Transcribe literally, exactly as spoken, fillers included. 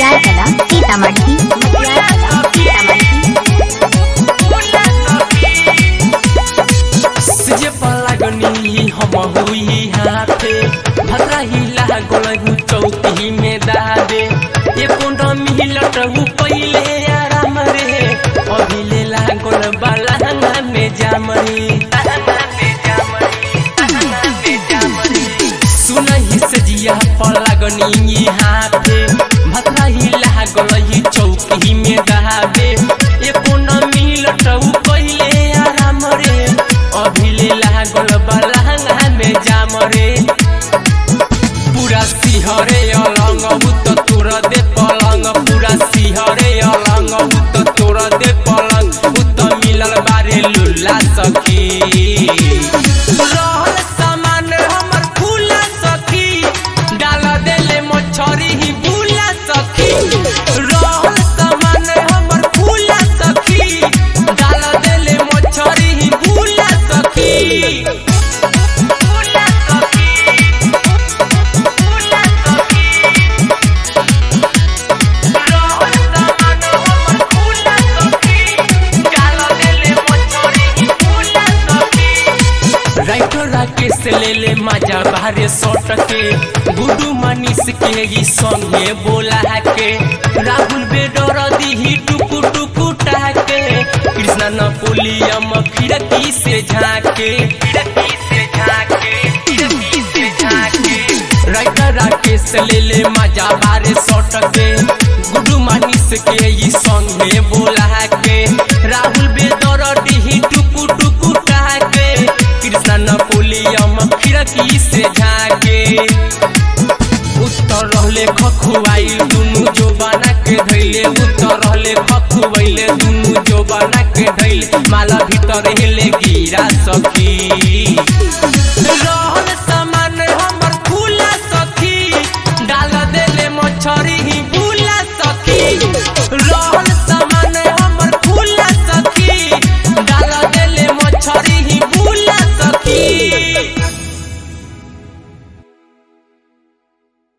मटियार कला सीतामढ़ी मटियार कला सीतामढ़ी पलागनी हम हुई हाथे भद्रा हिला गोलू चौकी में दादे ये कोन मिलट पहले आराम रे अभिले लागल बालहंगा में जामरी सुनही सजिया पलागनी हाथे भद्रा हिला गोलू चौकी में दादे ये कोन मिलट पहले आराम रे अभिले लागल बालहंगा में जामरे पूरा सिहरे अलंग भूत तोर दे पलंग पूरा सिहरे अलंग भूत तोर दे पलंग भूत मिलल बारे लुल्ला सखी रहल सामान हमर फूला सखी डाल देले मछरी ही भूला सखी रहल सामान हमर फूला सखी डाल देले मछरी ही भूला सखी राकेश ले ले मजा बाहरे सट के गुडू मनीष के ही संगे बोला के राहुल बेडर दी टुकु टुकु टाके कृष्णा नपोलियम खिड़की से झाके खिड़की से झाके खिड़की से झाके राइटर राकेश ले ले मजा बाहरे सट के गुडू मनीष के ही संगे बोला के राहुल बेडर दी टुकु टुकु टाके कृष्णा नपोलियम खिड़की से झाके उत्तर रहले खखुआई दुनु जो बना के धैले उत्तर रहले खखुआइले दुनु जो बना के धैले माला भीतर हेले गिरा सखी।